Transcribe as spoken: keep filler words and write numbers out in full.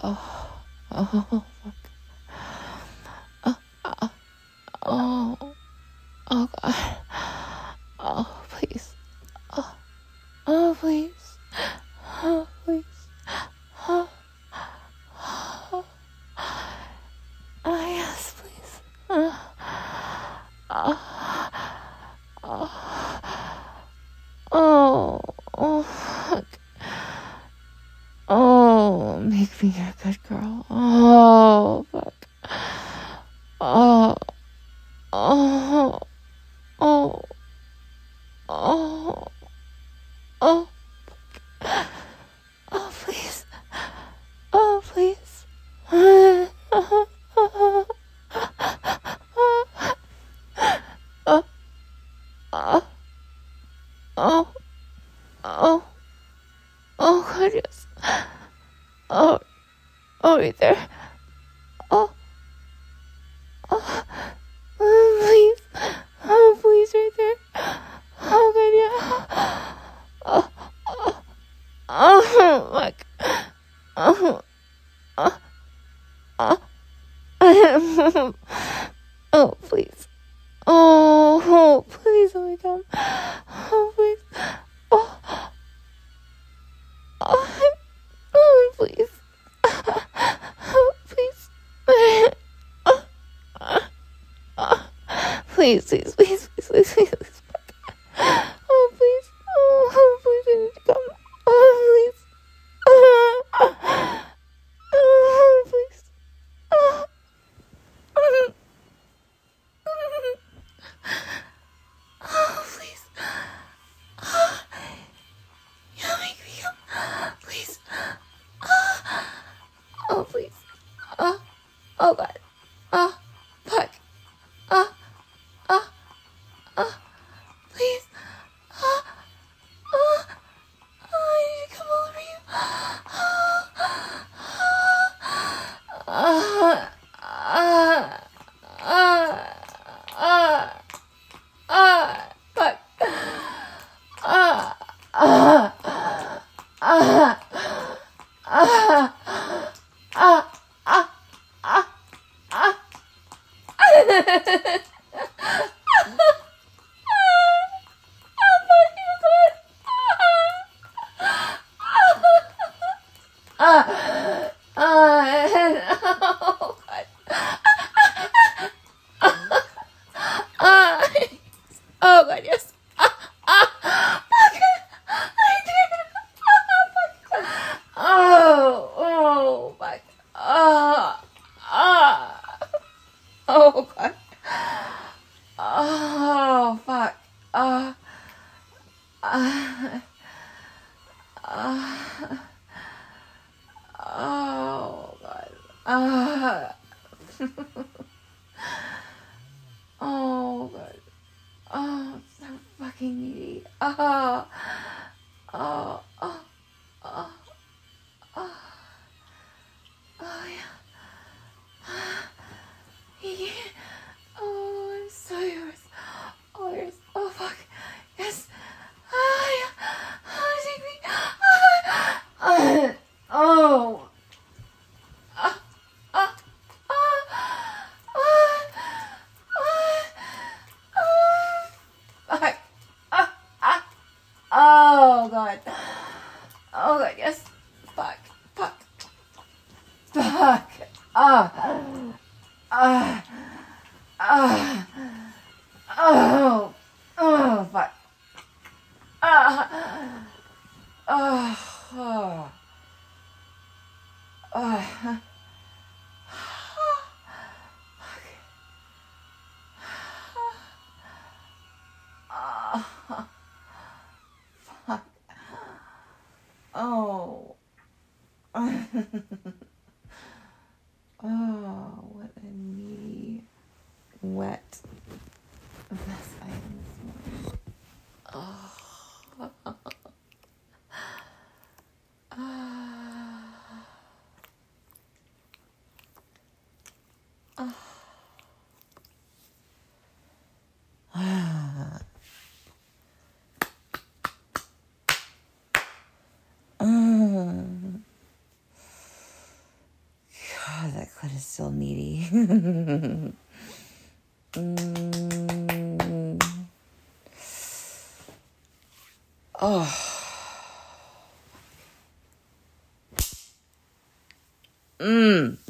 Oh, oh, fuck. Oh, oh, oh, oh, God. Oh, please. Oh, oh, please. Oh, please. Oh, oh, oh, yes, please. Oh, oh, oh, oh, oh, fuck. Oh, make me your good girl. Oh, fuck. Oh, oh, oh, oh, oh, oh, please. Oh, please. Oh, oh, oh, oh, oh, oh, God, yes. Oh, oh, right there. Oh, oh, oh, please. Oh, please, right there. Oh, God, yeah. Oh, oh, oh, fuck. Oh, oh, oh. Oh, please. Oh, oh, please, let me come. Oh, please. Oh, oh, oh, please. Oh, please. Oh, oh, please, please, please, please, please, please, please. Oh, please. Oh, oh, please, I need to come. Oh, please. Oh, oh, please. Oh, oh, oh, please. Oh, you make me come. Please. Oh, oh, please. Oh, oh, God. Oh, fuck. Oh, oh, oh, please. Oh, oh, oh, I need to come all over you. Oh, oh, oh, oh, oh, oh, fuck. Oh, oh, oh, oh, oh, oh, oh, oh. Uh, uh, and, oh, God. Uh, oh, God, yes. Uh, uh, okay. I did. Oh, oh, fuck. Oh, oh, oh, God. Oh, fuck. Uh, uh, uh, oh, God. Uh, oh, God. Oh, it's so fucking needy. Oh, oh, oh, oh, oh, oh, yeah. Yeah. Oh, I'm so yours. Oh, yours. Oh, fuck. Yes. Oh, yeah. Oh, take me. Oh, oh. Oh, oh, oh, oh, oh, fuck. Oh, ah. Oh, God. Oh, God, yes. Fuck. Fuck. Fuck. Oh. Oh. Oh. Oh. Oh, fuck. Oh. Oh. Oh. Oh. Oh. Fuck. Oh. Oh, what a needy, wet mess I am this morning. Oh. Oh. Mm. still needy. mm. Oh. Mmm.